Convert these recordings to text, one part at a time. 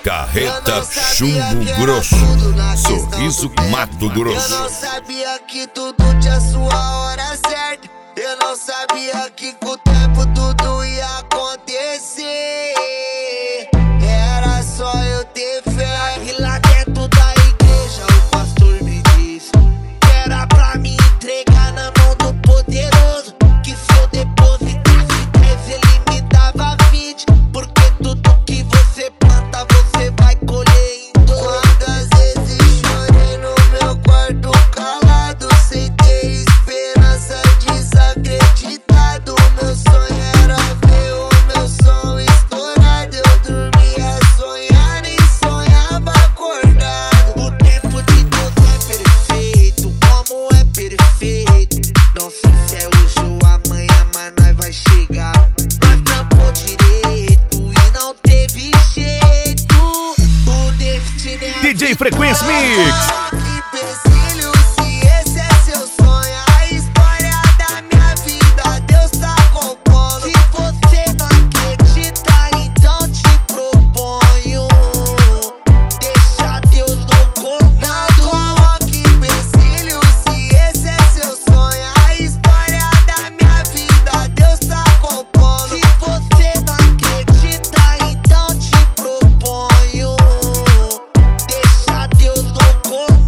Carreta Chumbo Grosso, Sorriso Mato Grosso. Eu não sabia que tudo tinha sua hora certa. Eu não sabia que com o tempo tudo ia acontecer. Era só eu ter fé. E lá dentro da igreja o pastor me disse que era pra me entregar na mão do poderoso, que se eu depositasse 10 ele me dava 20, porque tudo que você planta você vai colher em 2. Quantas vezes chorei no meu quarto calado, sem ter esperança, desacreditado. Meu sonho era ver o meu som estourado. Eu dormia sonhando e sonhava acordado. O tempo de Deus é perfeito, como é perfeito. Não sei se é hoje ou amanhã, mas nós vai chegar. Nós trampou direito e não teve jeito. O destino é DJ Frequência Mix. empecilho, se esse é seu sonho, a história da minha vida Deus tá compondo. Se você não acredita, então te proponho, deixa Deus no comando. Não coloque empecilho, se esse é seu sonho, a história da minha vida Deus tá compondo. Se você não acredita, então te proponho, deixa Deus no comando.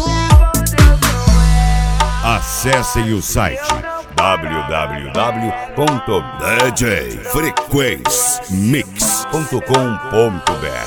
Acessem o site www.djfrequencemix.com.br